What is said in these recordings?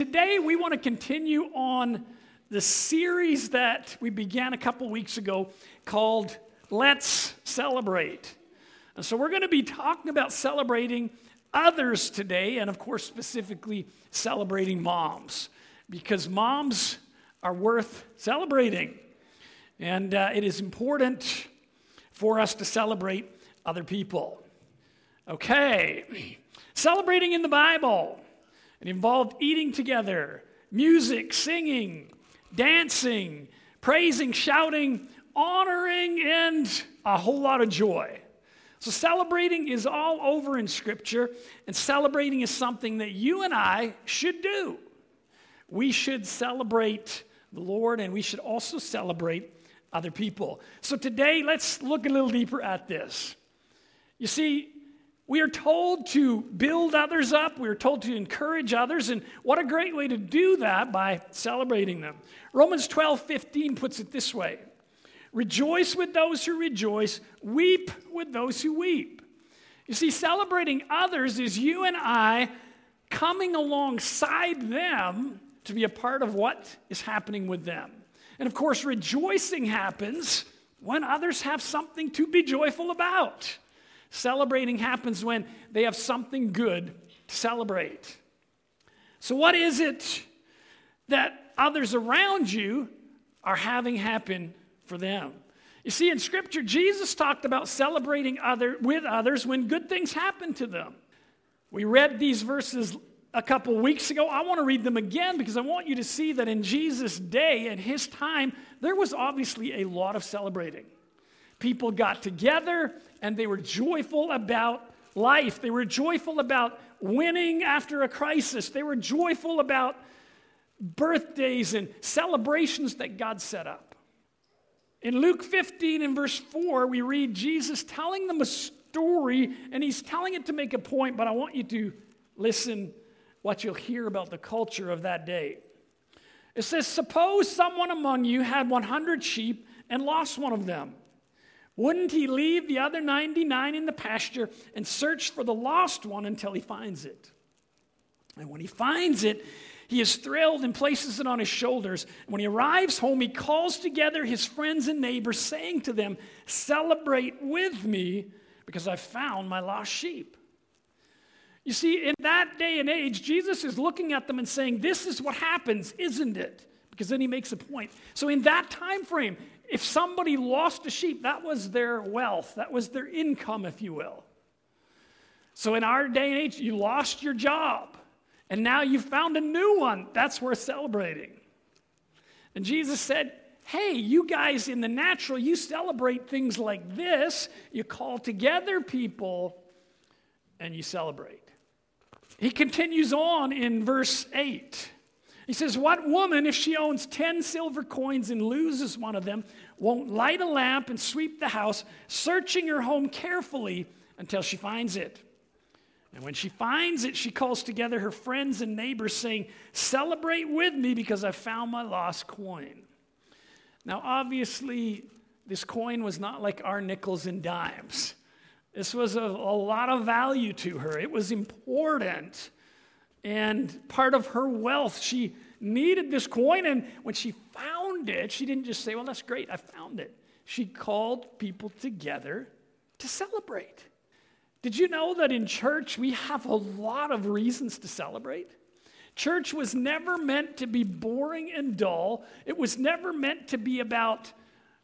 Today, we want to continue on the series that we began a couple weeks ago called Let's Celebrate. And so we're going to be talking about celebrating others today, and of course, specifically celebrating moms, because moms are worth celebrating. And it is important for us to celebrate other people. Okay, celebrating in the Bible. It involved eating together, music, singing, dancing, praising, shouting, honoring, and a whole lot of joy. So celebrating is all over in Scripture, and celebrating is something that you and I should do. We should celebrate the Lord, and we should also celebrate other people. So today, let's look a little deeper at this. You see, we are told to build others up. We are told to encourage others. And what a great way to do that by celebrating them. Romans 12:15 puts it this way. Rejoice with those who rejoice. Weep with those who weep. You see, celebrating others is you and I coming alongside them to be a part of what is happening with them. And of course, rejoicing happens when others have something to be joyful about. Celebrating happens when they have something good to celebrate. So what is it that others around you are having happen for them? You see, in Scripture, Jesus talked about celebrating with others when good things happen to them. We read these verses a couple weeks ago. I want to read them again because I want you to see that in Jesus' day, at his time, there was obviously a lot of celebrating. People got together and they were joyful about life. They were joyful about winning after a crisis. They were joyful about birthdays and celebrations that God set up. In Luke 15 and verse 4, we read Jesus telling them a story, and he's telling it to make a point, but I want you to listen what you'll hear about the culture of that day. It says, suppose someone among you had 100 sheep and lost one of them. Wouldn't he leave the other 99 in the pasture and search for the lost one until he finds it? And when he finds it, he is thrilled and places it on his shoulders. And when he arrives home, he calls together his friends and neighbors, saying to them, celebrate with me because I found my lost sheep. You see, in that day and age, Jesus is looking at them and saying, this is what happens, isn't it? Because then he makes a point. So in that time frame, if somebody lost a sheep, that was their wealth. That was their income, if you will. So in our day and age, you lost your job, and now you found a new one. That's worth celebrating. And Jesus said, hey, you guys in the natural, you celebrate things like this. You call together people, and you celebrate. He continues on in verse 8. He says, what woman, if she owns 10 silver coins and loses one of them, won't light a lamp and sweep the house, searching her home carefully until she finds it? And when she finds it, she calls together her friends and neighbors, saying, celebrate with me because I found my lost coin. Now, obviously, this coin was not like our nickels and dimes. This was a lot of value to her. It was important. And part of her wealth, she needed this coin, and when she found it, she didn't just say, well, that's great, I found it. She called people together to celebrate. Did you know that in church we have a lot of reasons to celebrate? Church was never meant to be boring and dull. It was never meant to be about,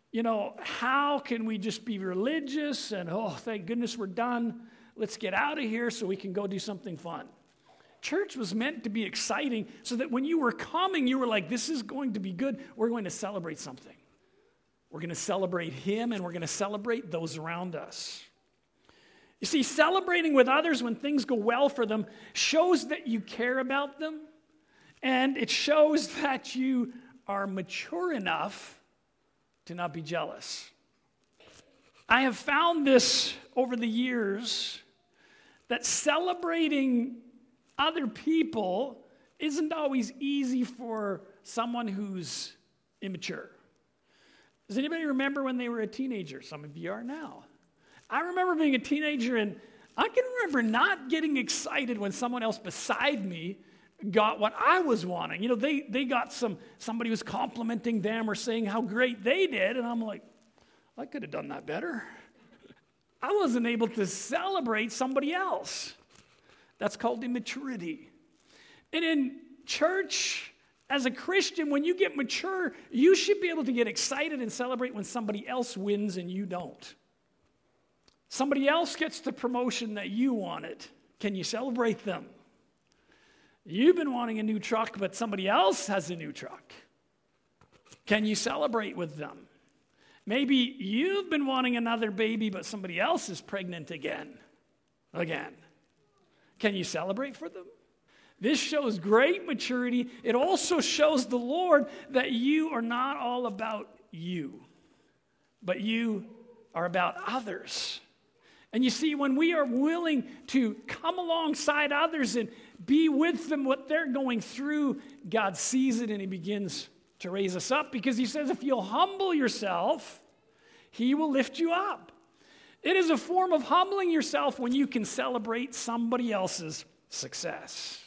how can we just be religious and, oh, thank goodness we're done. Let's get out of here so we can go do something fun. Church was meant to be exciting so that when you were coming, you were like, this is going to be good. We're going to celebrate something. We're going to celebrate him, and we're going to celebrate those around us. You see, celebrating with others when things go well for them shows that you care about them, and it shows that you are mature enough to not be jealous. I have found this over the years, that celebrating other people isn't always easy for someone who's immature. Does anybody remember when they were a teenager? Some of you are now. I remember being a teenager, and I can remember not getting excited when someone else beside me got what I was wanting. You know, they got somebody was complimenting them or saying how great they did, and I'm like, I could have done that better. I wasn't able to celebrate somebody else. That's called immaturity. And in church, as a Christian, when you get mature, you should be able to get excited and celebrate when somebody else wins and you don't. Somebody else gets the promotion that you wanted. Can you celebrate them? You've been wanting a new truck, but somebody else has a new truck. Can you celebrate with them? Maybe you've been wanting another baby, but somebody else is pregnant again. Can you celebrate for them? This shows great maturity. It also shows the Lord that you are not all about you, but you are about others. And you see, when we are willing to come alongside others and be with them what they're going through, God sees it and he begins to raise us up, because he says if you'll humble yourself, he will lift you up. It is a form of humbling yourself when you can celebrate somebody else's success.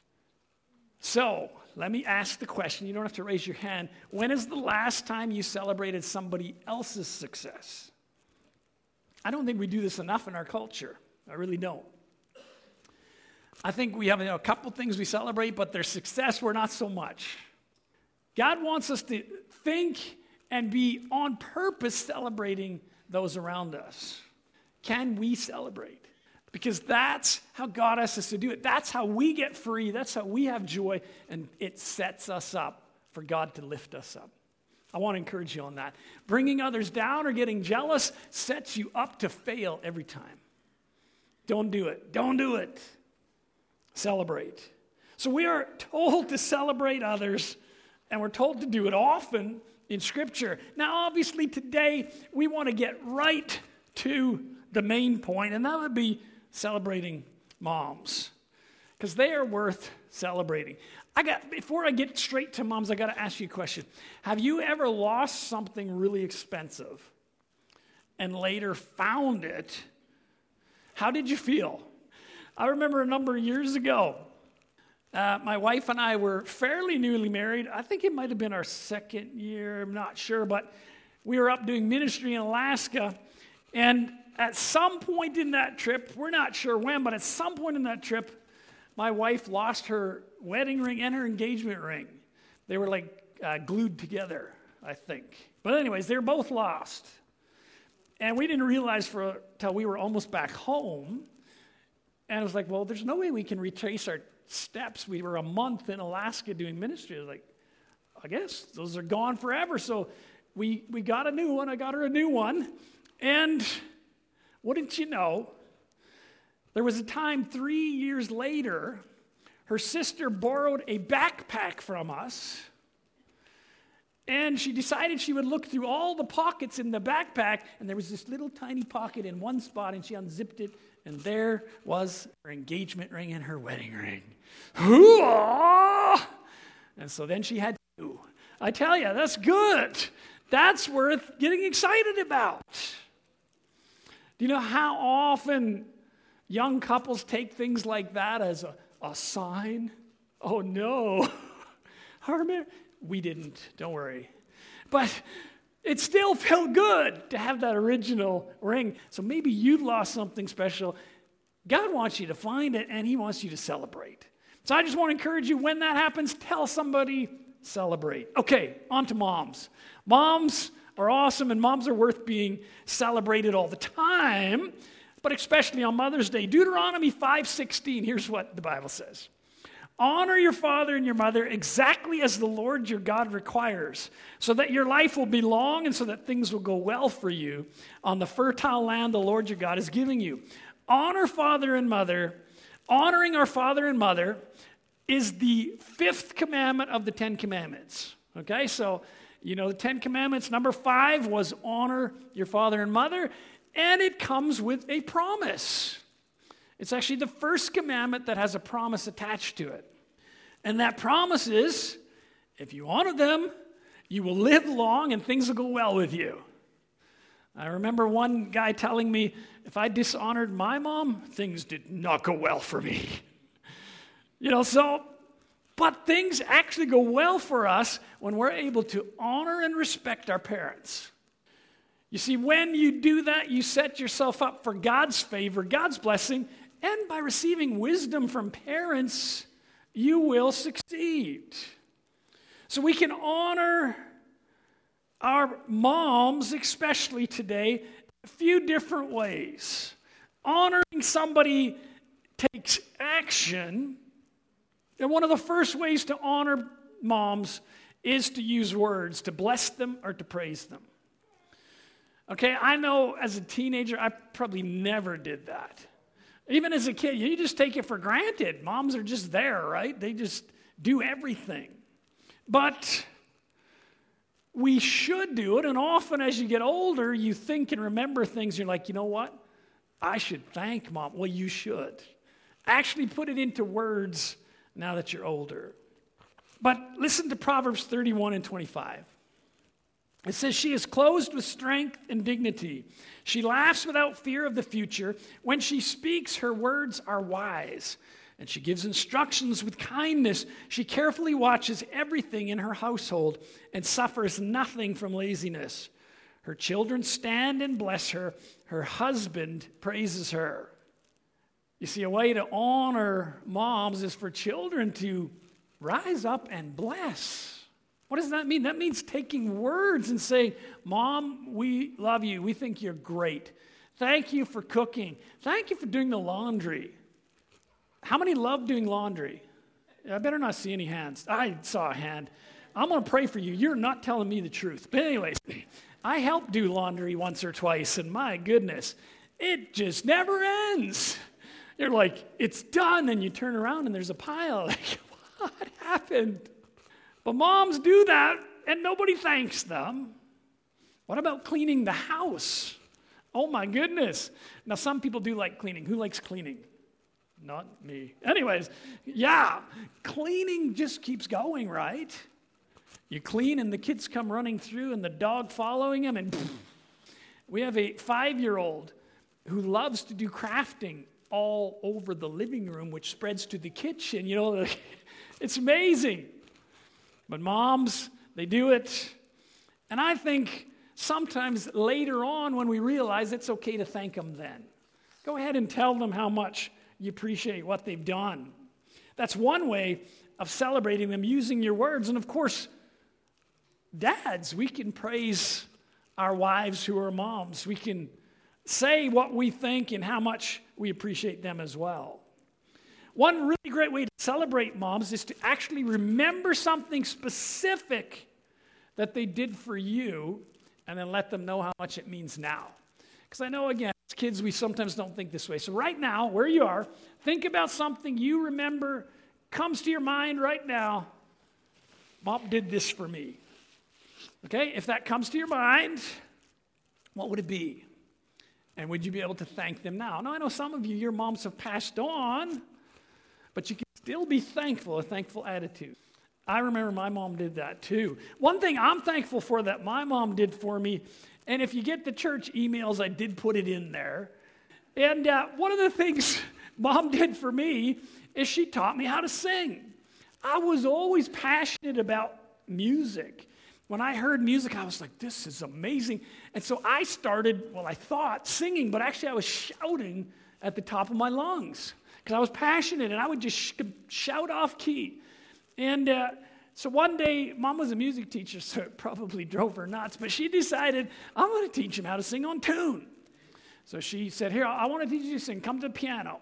So, let me ask the question. You don't have to raise your hand. When is the last time you celebrated somebody else's success? I don't think we do this enough in our culture. I really don't. I think we have a couple things we celebrate, but their success, we're not so much. God wants us to think and be on purpose celebrating those around us. Can we celebrate? Because that's how God asks us to do it. That's how we get free. That's how we have joy, and it sets us up for God to lift us up. I want to encourage you on that. Bringing others down or getting jealous sets you up to fail every time. Don't do it. Don't do it. Celebrate. So we are told to celebrate others, and we're told to do it often in Scripture. Now, obviously, today we want to get right to the main point, and that would be celebrating moms, because they are worth celebrating. Before I get straight to moms, I got to ask you a question. Have you ever lost something really expensive and later found it? How did you feel? I remember a number of years ago, my wife and I were fairly newly married. I think it might have been our second year, I'm not sure, but we were up doing ministry in Alaska, and at some point in that trip, we're not sure when, but at some point in that trip, my wife lost her wedding ring and her engagement ring. They were glued together, I think. But anyways, they were both lost. And we didn't realize till we were almost back home. And it was like, well, there's no way we can retrace our steps. We were a month in Alaska doing ministry. I was like, I guess those are gone forever. So we got a new one. I got her a new one. And wouldn't you know, there was a time 3 years later, her sister borrowed a backpack from us, and she decided she would look through all the pockets in the backpack, and there was this little tiny pocket in one spot, and she unzipped it, and there was her engagement ring and her wedding ring. Hoo-ah! And so then she had two. I tell you, that's good. That's worth getting excited about. Do you know how often young couples take things like that as a sign? Oh no. We didn't, don't worry. But it still felt good to have that original ring. So maybe you lost something special. God wants you to find it, and he wants you to celebrate. So I just want to encourage you, when that happens, tell somebody, celebrate. Okay, on to moms. Moms are awesome, and moms are worth being celebrated all the time, but especially on Mother's Day. Deuteronomy 5:16, here's what the Bible says. Honor your father and your mother exactly as the Lord your God requires, so that your life will be long and so that things will go well for you on the fertile land the Lord your God is giving you. Honor father and mother. Honoring our father and mother is the fifth commandment of the 10 Commandments. Okay, so you know the 10 Commandments, number 5 was honor your father and mother, and it comes with a promise. It's actually the first commandment that has a promise attached to it. And that promise is, if you honor them, you will live long and things will go well with you. I remember one guy telling me, if I dishonored my mom, things did not go well for me. So But things actually go well for us when we're able to honor and respect our parents. You see, when you do that, you set yourself up for God's favor, God's blessing, and by receiving wisdom from parents, you will succeed. So we can honor our moms, especially today, a few different ways. Honoring somebody takes action. And one of the first ways to honor moms is to use words, to bless them or to praise them. Okay, I know as a teenager, I probably never did that. Even as a kid, you just take it for granted. Moms are just there, right? They just do everything. But we should do it, and often as you get older, you think and remember things. You're like, you know what? I should thank Mom. Well, you should. Actually put it into words now that you're older. But listen to Proverbs 31 and 25. It says, she is clothed with strength and dignity. She laughs without fear of the future. When she speaks, her words are wise. And she gives instructions with kindness. She carefully watches everything in her household and suffers nothing from laziness. Her children stand and bless her. Her husband praises her. You see, a way to honor moms is for children to rise up and bless. What does that mean? That means taking words and saying, Mom, we love you. We think you're great. Thank you for cooking. Thank you for doing the laundry. How many love doing laundry? I better not see any hands. I saw a hand. I'm going to pray for you. You're not telling me the truth. But anyways, I helped do laundry once or twice, and my goodness, it just never ends. You're like, it's done, and you turn around, and there's a pile. Like, what happened? But moms do that, and nobody thanks them. What about cleaning the house? Oh, my goodness. Now, some people do like cleaning. Who likes cleaning? Not me. Anyways, yeah, cleaning just keeps going, right? You clean, and the kids come running through, and the dog following them, and we have a 5-year-old who loves to do crafting all over the living room, which spreads to the kitchen. You know, it's amazing. But moms, they do it. And I think sometimes later on when we realize it's okay to thank them then. Go ahead and tell them how much you appreciate what they've done. That's one way of celebrating them, using your words. And of course, dads, we can praise our wives who are moms. We can say what we think and how much we appreciate them as well. One really great way to celebrate moms is to actually remember something specific that they did for you and then let them know how much it means now. Because I know, again, as kids, we sometimes don't think this way. So right now, where you are, think about something you remember, comes to your mind right now. Mom did this for me. Okay, if that comes to your mind, what would it be? And would you be able to thank them now? Now, I know some of you, your moms have passed on, but you can still be thankful, a thankful attitude. I remember my mom did that too. One thing I'm thankful for that my mom did for me, and if you get the church emails, I did put it in there. And one of the things Mom did for me is she taught me how to sing. I was always passionate about music. When I heard music, I was like, this is amazing. And so I started, well, I thought singing, but actually I was shouting at the top of my lungs because I was passionate, and I would just shout off key. And so one day, Mom was a music teacher, so it probably drove her nuts, but she decided, I'm going to teach him how to sing on tune. So she said, here, I want to teach you to sing. Come to the piano.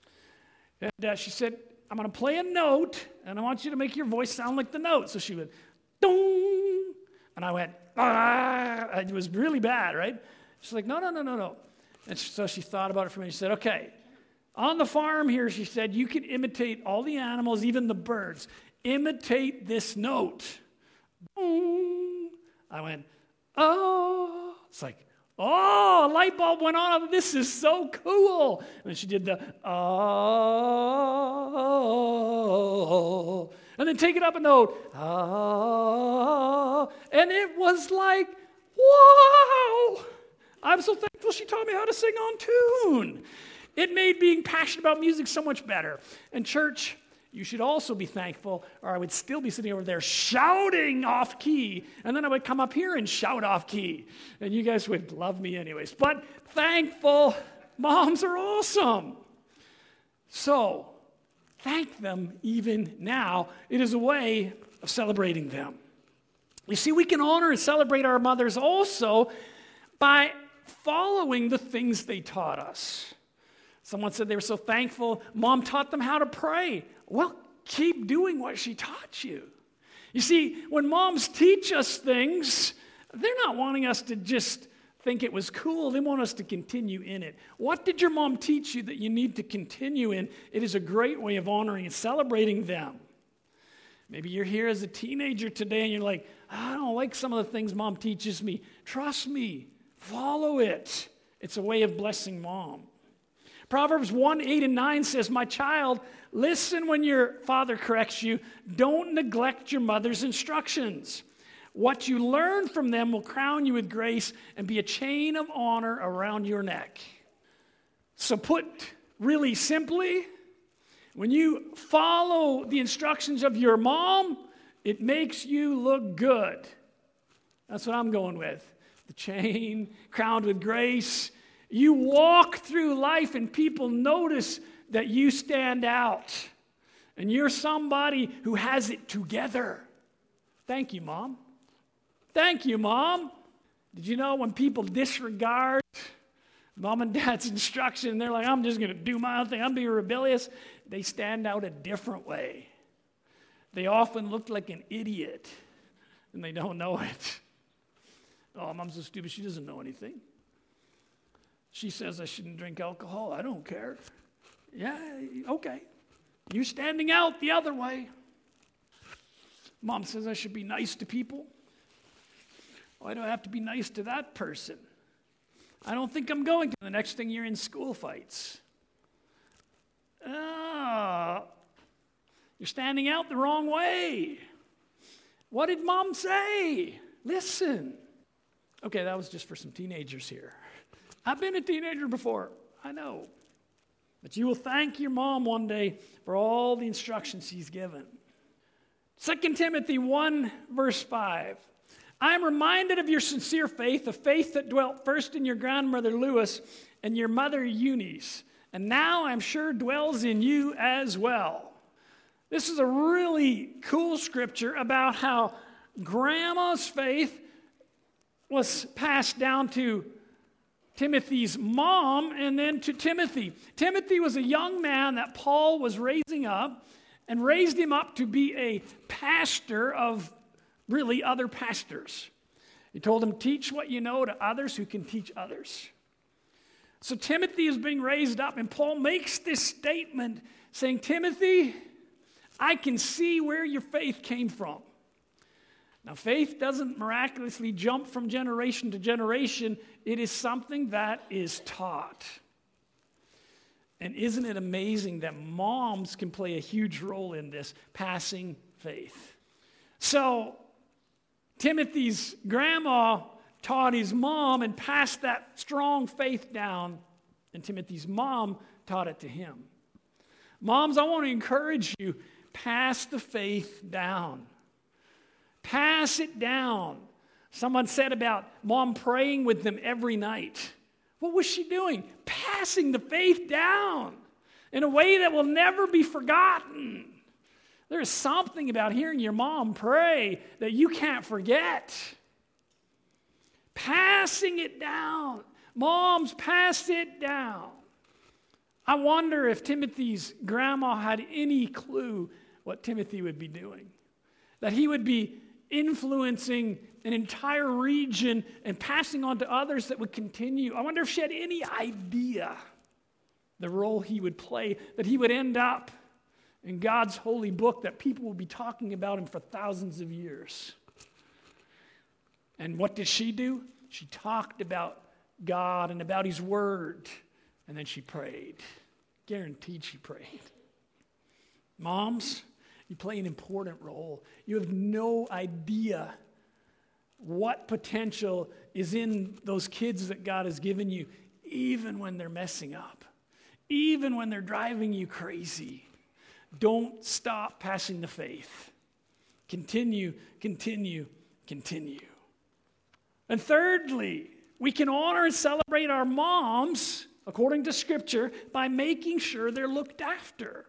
And she said, I'm going to play a note, and I want you to make your voice sound like the note. So she went, dong. And I went, ah. It was really bad, right? She's like, no. And so she thought about it for me. She said, okay, on the farm here, she said, you can imitate all the animals, even the birds. Imitate this note. Boom. I went, oh. It's like, oh, a light bulb went on. This is so cool. And then she did the, oh. And then take it up a note. Oh. And it was like, wow. I'm so thankful she taught me how to sing on tune. It made being passionate about music so much better. And church, You should also be thankful, or I would still be sitting over there shouting off key, and then I would come up here and shout off key, and you guys would love me anyways. But thankful moms are awesome. So, thank them even now. It is a way of celebrating them. You see, we can honor and celebrate our mothers also by following the things they taught us. Someone said they were so thankful mom taught them how to pray. Well, keep doing what she taught you. You see, when moms teach us things, they're not wanting us to just think it was cool. They want us to continue in it. What did your mom teach you that you need to continue in? It is a great way of honoring and celebrating them. Maybe you're here as a teenager today and you're like, I don't like some of the things mom teaches me. Trust me. Follow it. It's a way of blessing mom. Proverbs 1:8-9 says, my child, listen when your father corrects you. Don't neglect your mother's instructions. What you learn from them will crown you with grace and be a chain of honor around your neck. So put really simply, when you follow the instructions of your mom, it makes you look good. That's what I'm going with. The chain, crowned with grace. You walk through life and people notice that you stand out. And you're somebody who has it together. Thank you, Mom. Thank you, Mom. Did you know when people disregard Mom and Dad's instruction, they're like, I'm just going to do my own thing, I'm being rebellious, they stand out a different way. They often look like an idiot, and they don't know it. Oh, Mom's so stupid, she doesn't know anything. She says I shouldn't drink alcohol. I don't care. Yeah, okay. You're standing out the other way. Mom says I should be nice to people. Why do I have to be nice to that person? I don't think I'm going to. The next thing you're in school fights. You're standing out the wrong way. What did Mom say? Listen. Okay, that was just for some teenagers here. I've been a teenager before, I know. But you will thank your mom one day for all the instructions she's given. 2 Timothy 1, verse 5. I am reminded of your sincere faith, a faith that dwelt first in your grandmother Lois and your mother Eunice, and now I'm sure dwells in you as well. This is a really cool scripture about how grandma's faith was passed down to Timothy's mom and then to Timothy. Timothy was a young man that Paul was raising up and raised him up to be a pastor of really other pastors. He told him, teach what you know to others who can teach others. So Timothy is being raised up, and Paul makes this statement saying, Timothy, I can see where your faith came from. Now, faith doesn't miraculously jump from generation to generation. It is something that is taught. And isn't it amazing that moms can play a huge role in this, passing faith? So, Timothy's grandma taught his mom and passed that strong faith down, and Timothy's mom taught it to him. Moms, I want to encourage you, pass the faith down. Pass it down. Someone said about mom praying with them every night. What was she doing? Passing the faith down in a way that will never be forgotten. There is something about hearing your mom pray that you can't forget. Passing it down. Moms, pass it down. I wonder if Timothy's grandma had any clue what Timothy would be doing. That he would be influencing an entire region and passing on to others that would continue. I wonder if she had any idea the role he would play, that he would end up in God's holy book, that people will be talking about him for thousands of years. And what did she do? She talked about God and about his word, and then she prayed. Guaranteed she prayed. Moms, you play an important role. You have no idea what potential is in those kids that God has given you, even when they're messing up, even when they're driving you crazy. Don't stop passing the faith. Continue, continue, continue. And thirdly, we can honor and celebrate our moms, according to Scripture, by making sure they're looked after.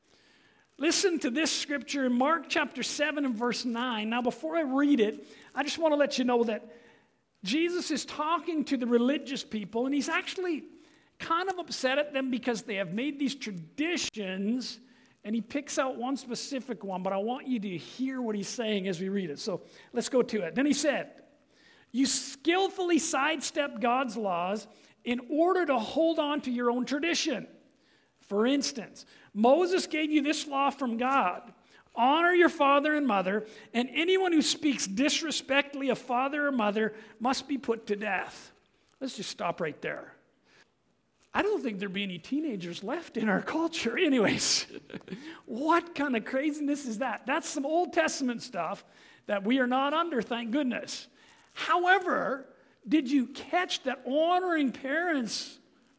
Listen to this scripture in Mark chapter 7 and verse 9. Now, before I read it, I just want to let you know that Jesus is talking to the religious people, and he's actually kind of upset at them because they have made these traditions, and he picks out one specific one, but I want you to hear what he's saying as we read it. So let's go to it. Then he said, "You skillfully sidestep God's laws in order to hold on to your own tradition. For instance, Moses gave you this law from God. Honor your father and mother, and anyone who speaks disrespectfully of father or mother must be put to death." Let's just stop right there. I don't think there'd be any teenagers left in our culture. Anyways, what kind of craziness is that? That's some Old Testament stuff that we are not under, thank goodness. However, did you catch that honoring parents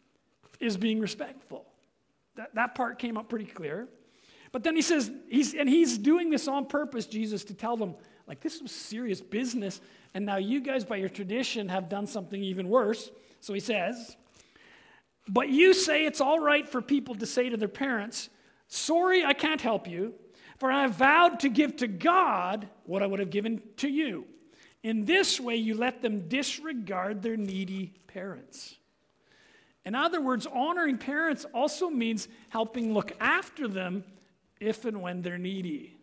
is being respectful? That part came up pretty clear. But then he says, he's doing this on purpose, Jesus, to tell them, like, this was serious business, and now you guys, by your tradition, have done something even worse. So he says, "But you say it's all right for people to say to their parents, 'Sorry, I can't help you, for I have vowed to give to God what I would have given to you.' In this way, you let them disregard their needy parents." In other words, honoring parents also means helping look after them if and when they're needy.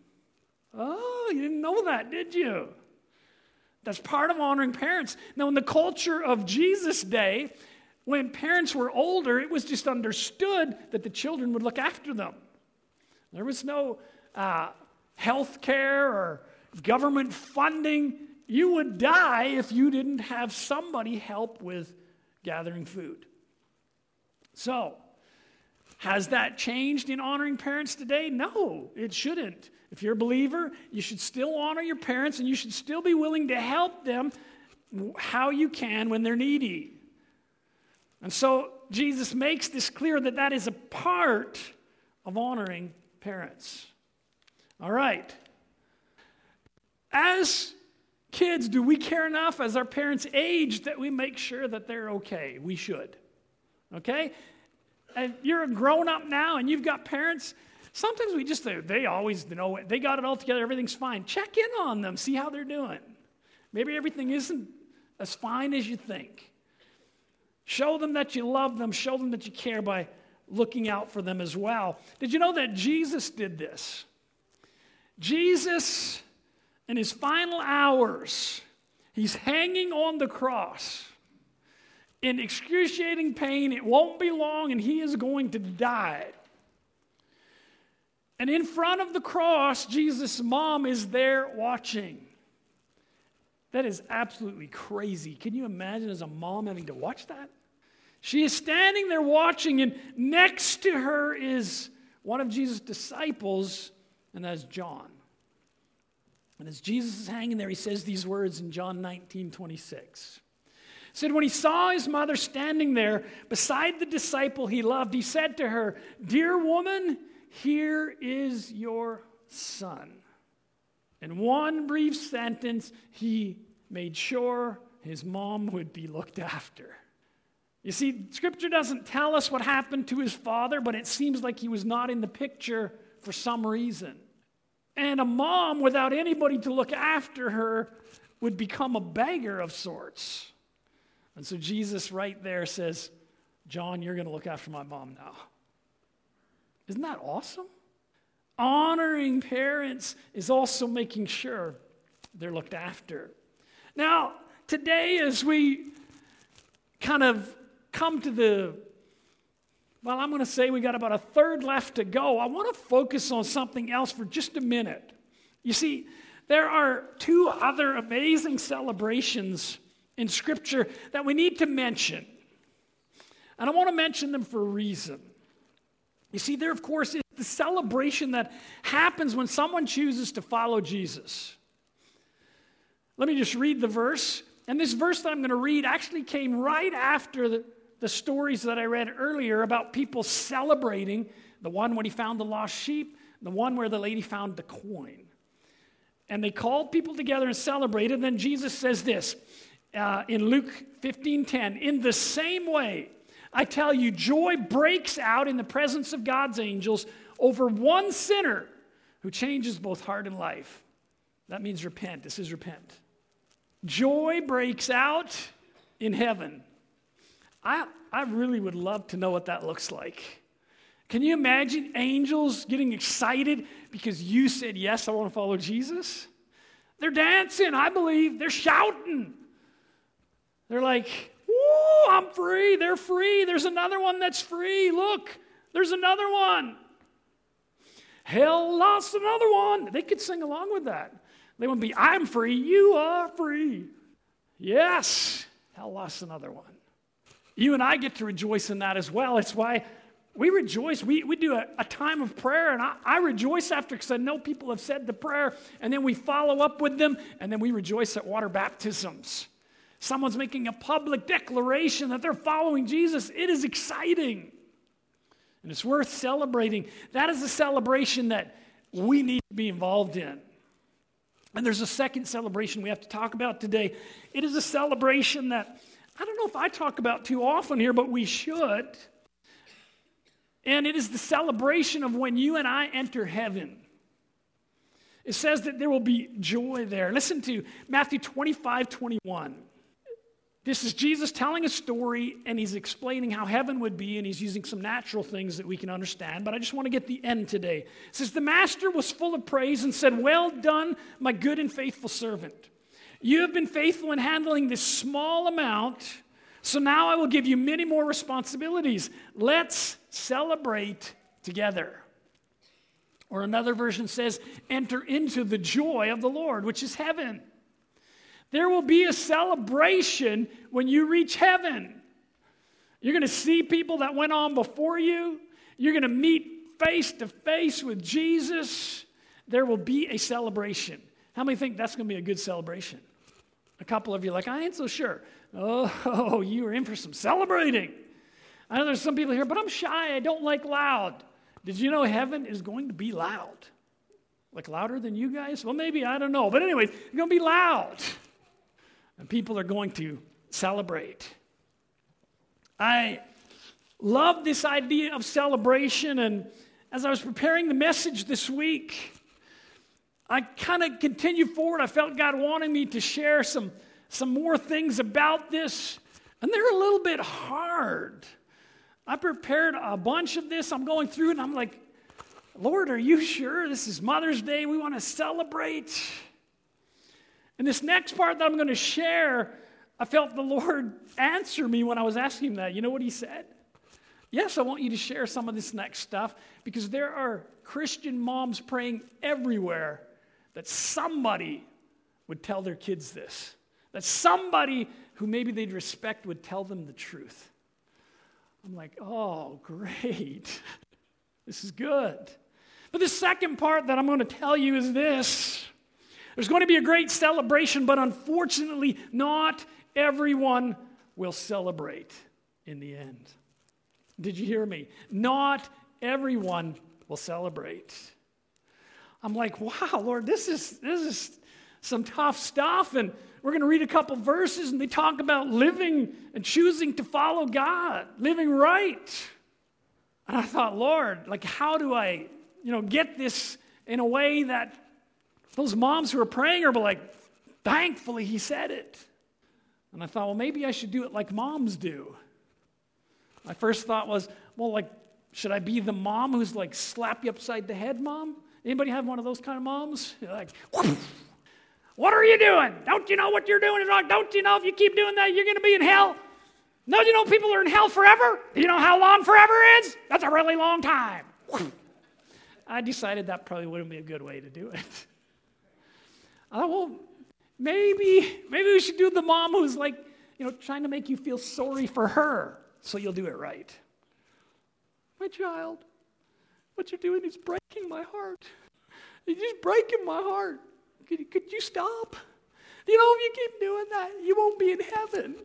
Oh, you didn't know that, did you? That's part of honoring parents. Now, in the culture of Jesus' day, when parents were older, it was just understood that the children would look after them. There was no health care or government funding. You would die if you didn't have somebody help with gathering food. So, has that changed in honoring parents today? No, it shouldn't. If you're a believer, you should still honor your parents, and you should still be willing to help them how you can when they're needy. And so Jesus makes this clear that that is a part of honoring parents. All right. As kids, do we care enough as our parents age that we make sure that they're okay? We should. Okay? And you're a grown-up now and you've got parents. Sometimes we just, they always know they got it all together, everything's fine. Check in on them, see how they're doing. Maybe everything isn't as fine as you think. Show them that you love them, show them that you care by looking out for them as well. Did you know that Jesus did this? Jesus, in his final hours, he's hanging on the cross in excruciating pain. It won't be long, and he is going to die. And in front of the cross, Jesus' mom is there watching. That is absolutely crazy. Can you imagine as a mom having to watch that? She is standing there watching, and next to her is one of Jesus' disciples, and that's John. And as Jesus is hanging there, he says these words in John 19:26. He said, when he saw his mother standing there beside the disciple he loved, he said to her, "Dear woman, here is your son." In one brief sentence, he made sure his mom would be looked after. You see, Scripture doesn't tell us what happened to his father, but it seems like he was not in the picture for some reason. And a mom without anybody to look after her would become a beggar of sorts. And so Jesus right there says, "John, you're going to look after my mom now." Isn't that awesome? Honoring parents is also making sure they're looked after. Now, today as we kind of come to I'm going to say we got about a third left to go. I want to focus on something else for just a minute. You see, there are two other amazing celebrations in Scripture that we need to mention. And I want to mention them for a reason. You see, there, of course, is the celebration that happens when someone chooses to follow Jesus. Let me just read the verse. And this verse that I'm going to read actually came right after the stories that I read earlier about people celebrating, the one when he found the lost sheep, the one where the lady found the coin. And they called people together and celebrated. And then Jesus says this in Luke 15:10, in the same way, I tell you, joy breaks out in the presence of God's angels over one sinner who changes both heart and life. That means repent. This is repent. Joy breaks out in heaven. I really would love to know what that looks like. Can you imagine angels getting excited because you said, yes, I want to follow Jesus? They're dancing, I believe. They're shouting. They're like, woo, I'm free. They're free. There's another one that's free. Look, there's another one. Hell lost another one. They could sing along with that. They wouldn't be, I'm free, you are free. Yes, hell lost another one. You and I get to rejoice in that as well. It's why we rejoice. We do a time of prayer, and I rejoice after because I know people have said the prayer, and then we follow up with them, and then we rejoice at water baptisms. Someone's making a public declaration that they're following Jesus. It is exciting, and it's worth celebrating. That is a celebration that we need to be involved in. And there's a second celebration we have to talk about today. It is a celebration that I don't know if I talk about too often here, but we should. And it is the celebration of when you and I enter heaven. It says that there will be joy there. Listen to Matthew 25:21. This is Jesus telling a story, and he's explaining how heaven would be, and he's using some natural things that we can understand, but I just want to get the end today. It says, the master was full of praise and said, well done, my good and faithful servant. You have been faithful in handling this small amount, so now I will give you many more responsibilities. Let's celebrate together. Or another version says, enter into the joy of the Lord, which is heaven. There will be a celebration when you reach heaven. You're going to see people that went on before you. You're going to meet face to face with Jesus. There will be a celebration. How many think that's going to be a good celebration? A couple of you are like, I ain't so sure. Oh, you are in for some celebrating. I know there's some people here, but I'm shy. I don't like loud. Did you know heaven is going to be loud? Like louder than you guys? Well, maybe, I don't know. But anyway, it's going to be loud. And people are going to celebrate. I love this idea of celebration. And as I was preparing the message this week, I kind of continued forward. I felt God wanting me to share some more things about this. And they're a little bit hard. I prepared a bunch of this. I'm going through it, and I'm like, Lord, are you sure? This is Mother's Day. We want to celebrate. And this next part that I'm going to share, I felt the Lord answer me when I was asking him that. You know what he said? Yes, I want you to share some of this next stuff because there are Christian moms praying everywhere that somebody would tell their kids this. That somebody who maybe they'd respect would tell them the truth. I'm like, oh, great. This is good. But the second part that I'm going to tell you is this. There's going to be a great celebration, but unfortunately, not everyone will celebrate in the end. Did you hear me? Not everyone will celebrate. I'm like, wow, Lord, this is some tough stuff, and we're going to read a couple verses, and they talk about living and choosing to follow God, living right. And I thought, Lord, like, how do I, get this in a way that those moms who are praying are like, thankfully he said it. And I thought, well, maybe I should do it like moms do. My first thought was, well, like, should I be the mom who's like slap you upside the head mom? Anybody have one of those kind of moms? You're like, what are you doing? Don't you know what you're doing is wrong? Don't you know if you keep doing that, you're going to be in hell? No, you know people are in hell forever? Do you know how long forever is? That's a really long time. I decided that probably wouldn't be a good way to do it. I thought, well, maybe we should do the mom who's like, trying to make you feel sorry for her so you'll do it right. My child, what you're doing is breaking my heart. You're just breaking my heart. Could you stop? If you keep doing that, you won't be in heaven.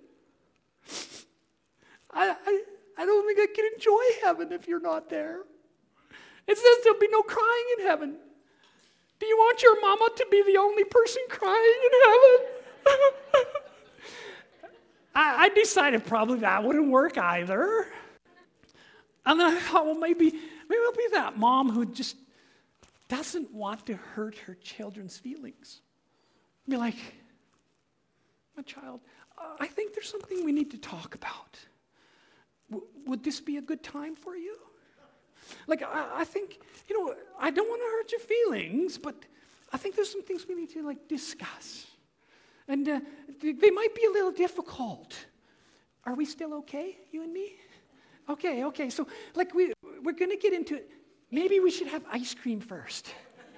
I don't think I can enjoy heaven if you're not there. It says there'll be no crying in heaven. Do you want your mama to be the only person crying in heaven? I decided probably that wouldn't work either. And then I thought, well, maybe I'll be that mom who just doesn't want to hurt her children's feelings. Be like, my child, I think there's something we need to talk about. Would this be a good time for you? Like, I think, I don't want to hurt your feelings, but I think there's some things we need to, discuss. And they might be a little difficult. Are we still okay, you and me? Okay. So, we're going to get into it. Maybe we should have ice cream first.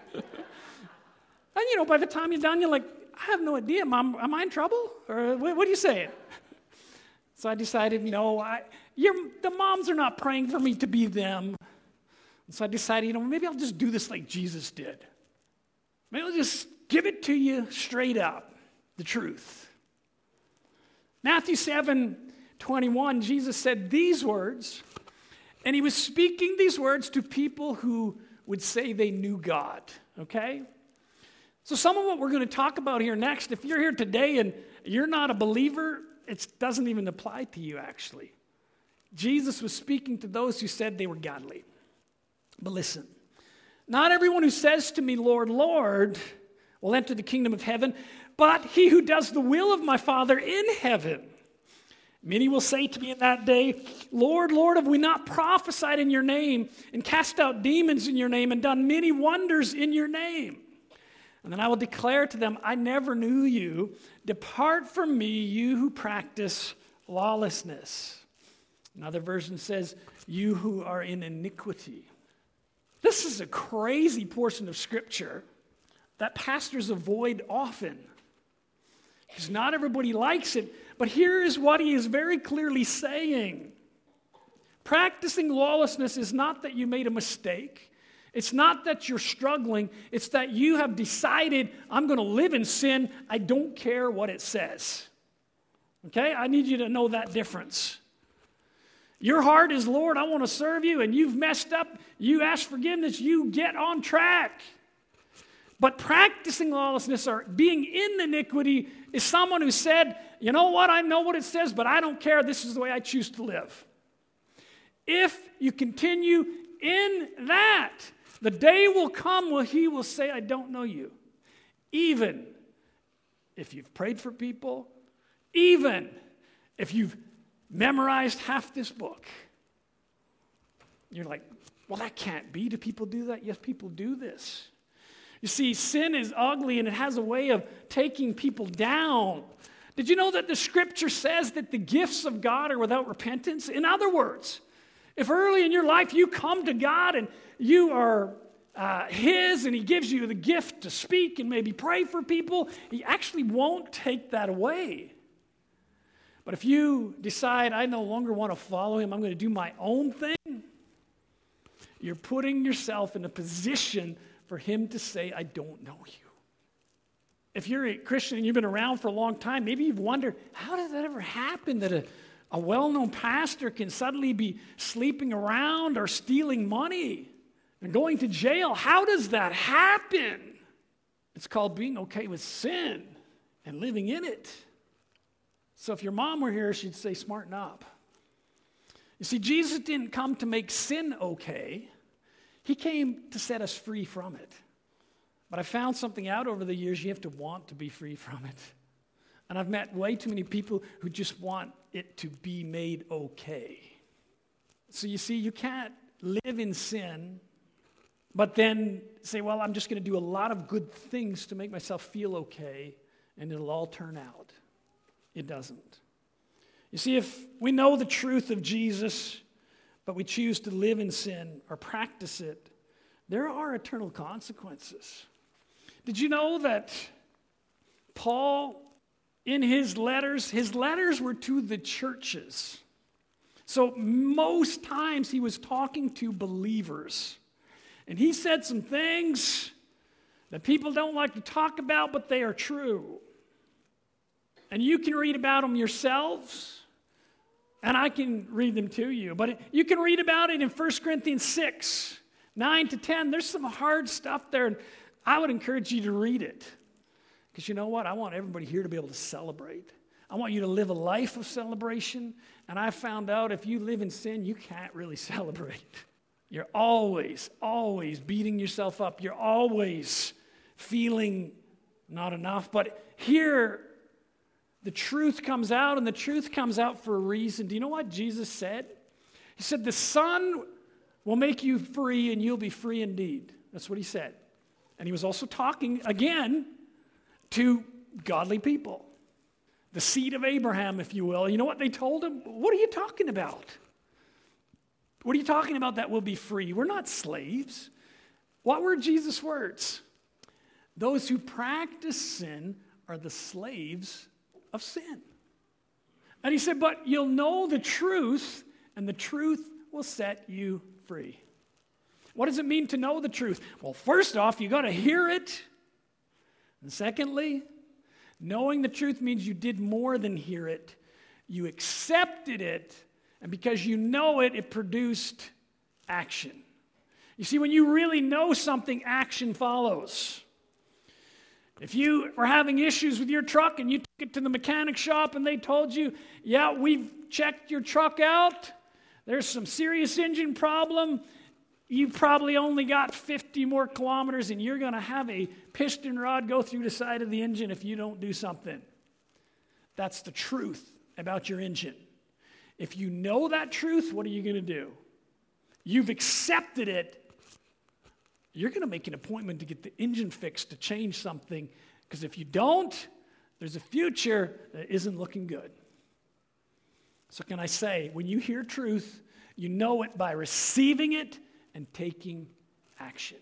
And, by the time you're done, you're like, I have no idea, Mom. Am I in trouble? Or what are you saying? So I decided, no, the moms are not praying for me to be them. So I decided, maybe I'll just do this like Jesus did. Maybe I'll just give it to you straight up, the truth. Matthew 7:21, Jesus said these words, and he was speaking these words to people who would say they knew God, okay? So some of what we're going to talk about here next, if you're here today and you're not a believer, it doesn't even apply to you, actually. Jesus was speaking to those who said they were godly. But listen, not everyone who says to me, Lord, Lord, will enter the kingdom of heaven, but he who does the will of my Father in heaven. Many will say to me in that day, Lord, Lord, have we not prophesied in your name and cast out demons in your name and done many wonders in your name? And then I will declare to them, I never knew you. Depart from me, you who practice lawlessness. Another version says, you who are in iniquity. This is a crazy portion of Scripture that pastors avoid often, because not everybody likes it. But here is what he is very clearly saying. Practicing lawlessness is not that you made a mistake. It's not that you're struggling. It's that you have decided, I'm going to live in sin. I don't care what it says. Okay? I need you to know that difference. Your heart is, Lord, I want to serve you, and you've messed up. You ask forgiveness. You get on track. But practicing lawlessness or being in iniquity is someone who said, you know what, I know what it says, but I don't care. This is the way I choose to live. If you continue in that, the day will come where he will say, I don't know you. Even if you've prayed for people, even if you've memorized half this book. You're like, well, that can't be. Do people do that? Yes, people do this. You see, sin is ugly and it has a way of taking people down. Did you know that the Scripture says that the gifts of God are without repentance? In other words, if early in your life you come to God and you are His and He gives you the gift to speak and maybe pray for people, He actually won't take that away. But if you decide, I no longer want to follow Him, I'm going to do my own thing, you're putting yourself in a position for Him to say, I don't know you. If you're a Christian and you've been around for a long time, maybe you've wondered, how does that ever happen that a well-known pastor can suddenly be sleeping around or stealing money and going to jail? How does that happen? It's called being okay with sin and living in it. So if your mom were here, she'd say, smarten up. You see, Jesus didn't come to make sin okay. He came to set us free from it. But I found something out over the years, you have to want to be free from it. And I've met way too many people who just want it to be made okay. So you see, you can't live in sin, but then say, well, I'm just going to do a lot of good things to make myself feel okay, and it'll all turn out. It doesn't. You see, if we know the truth of Jesus, but we choose to live in sin or practice it, there are eternal consequences. Did you know that Paul, in his letters were to the churches. So most times he was talking to believers. And he said some things that people don't like to talk about, but they are true. And you can read about them yourselves, and I can read them to you. But you can read about it in 1 Corinthians 6, 9 to 10, there's some hard stuff there, and I would encourage you to read it. Because you know what? I want everybody here to be able to celebrate. I want you to live a life of celebration, and I found out if you live in sin, you can't really celebrate. You're always beating yourself up. You're always feeling not enough. But here, the truth comes out, and the truth comes out for a reason. Do you know what Jesus said? He said, the Son will make you free, and you'll be free indeed. That's what he said. And he was also talking, again, to godly people. The seed of Abraham, if you will. You know what they told him? What are you talking about? What are you talking about that will be free? We're not slaves. What were Jesus' words? Those who practice sin are the slaves of sin. And he said, but you'll know the truth, and the truth will set you free. What does it mean to know the truth? Well, first off, you got to hear it. And secondly, knowing the truth means you did more than hear it. You accepted it, and because you know it, it produced action. You see, when you really know something, action follows. If you were having issues with your truck and you took it to the mechanic shop and they told you, yeah, we've checked your truck out, there's some serious engine problem, you probably only got 50 more kilometers and you're going to have a piston rod go through the side of the engine if you don't do something. That's the truth about your engine. If you know that truth, what are you going to do? You've accepted it. You're going to make an appointment to get the engine fixed to change something, because if you don't, there's a future that isn't looking good. So can I say, when you hear truth, you know it by receiving it and taking action.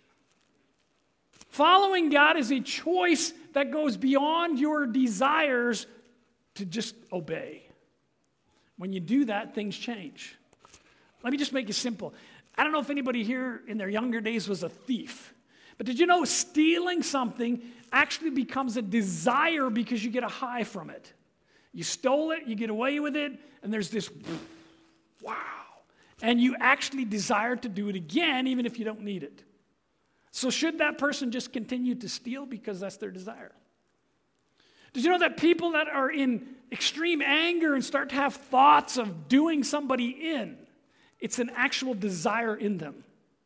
Following God is a choice that goes beyond your desires to just obey. When you do that, things change. Let me just make it simple. I don't know if anybody here in their younger days was a thief, but did you know stealing something actually becomes a desire because you get a high from it? You stole it, you get away with it, and there's this wow. And you actually desire to do it again, even if you don't need it. So should that person just continue to steal because that's their desire? Did you know that people that are in extreme anger and start to have thoughts of doing somebody in, it's an actual desire in them?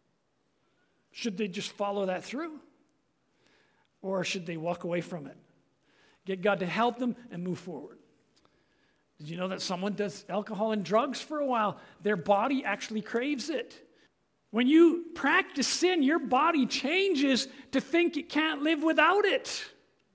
Should they just follow that through? Or should they walk away from it? Get God to help them and move forward. Did you know that someone does alcohol and drugs for a while, their body actually craves it? When you practice sin, your body changes to think it can't live without it.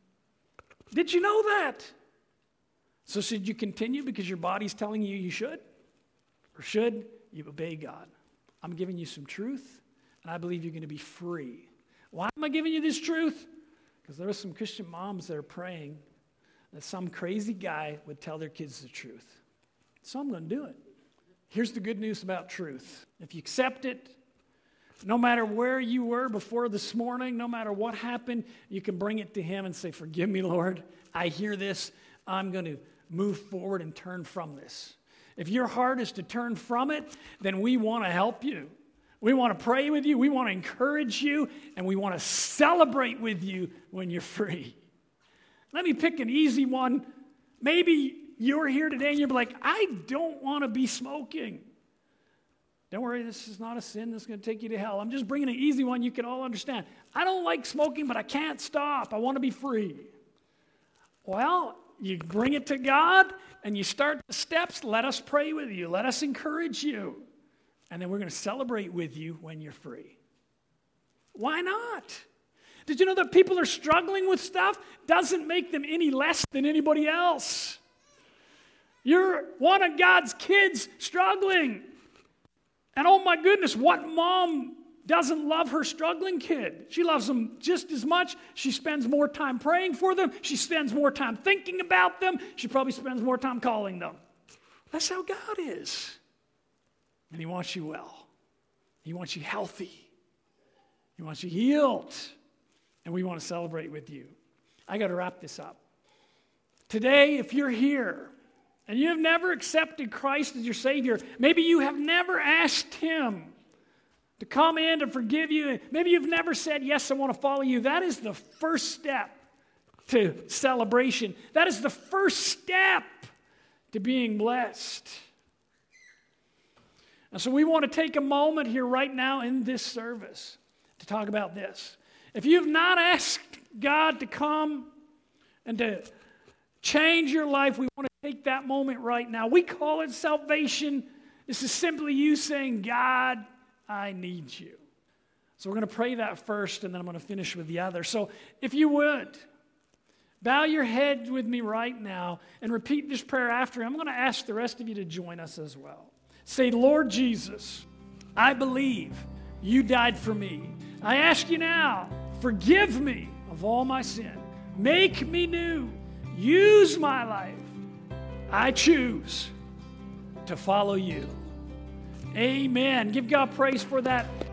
Did you know that? So should you continue because your body's telling you you should? Or should you obey God? I'm giving you some truth, and I believe you're going to be free. Why am I giving you this truth? Because there are some Christian moms that are praying that some crazy guy would tell their kids the truth. So I'm going to do it. Here's the good news about truth. If you accept it, no matter where you were before this morning, no matter what happened, you can bring it to Him and say, forgive me, Lord. I hear this. I'm going to move forward and turn from this. If your heart is to turn from it, then we want to help you. We want to pray with you. We want to encourage you. And we want to celebrate with you when you're free. Let me pick an easy one. Maybe you're here today and you're like, I don't want to be smoking. Don't worry, this is not a sin that's going to take you to hell. I'm just bringing an easy one you can all understand. I don't like smoking, but I can't stop. I want to be free. Well, you bring it to God and you start the steps. Let us pray with you. Let us encourage you. And then we're going to celebrate with you when you're free. Why not? Did you know that people are struggling with stuff? Doesn't make them any less than anybody else. You're one of God's kids struggling. And oh my goodness, what mom doesn't love her struggling kid? She loves them just as much. She spends more time praying for them. She spends more time thinking about them. She probably spends more time calling them. That's how God is. And He wants you well. He wants you healthy. He wants you healed. And we want to celebrate with you. I got to wrap this up. Today, if you're here and you have never accepted Christ as your Savior, maybe you have never asked Him to come in, to forgive you. Maybe you've never said, yes, I want to follow you. That is the first step to celebration. That is the first step to being blessed. And so we want to take a moment here right now in this service to talk about this. If you've not asked God to come and to change your life, we want to take that moment right now. We call it salvation. This is simply you saying, God, I need you. So we're going to pray that first, and then I'm going to finish with the other. So if you would, bow your head with me right now and repeat this prayer after. I'm going to ask the rest of you to join us as well. Say, Lord Jesus, I believe you died for me. I ask you now, forgive me of all my sin. Make me new. Use my life. I choose to follow you. Amen. Give God praise for that.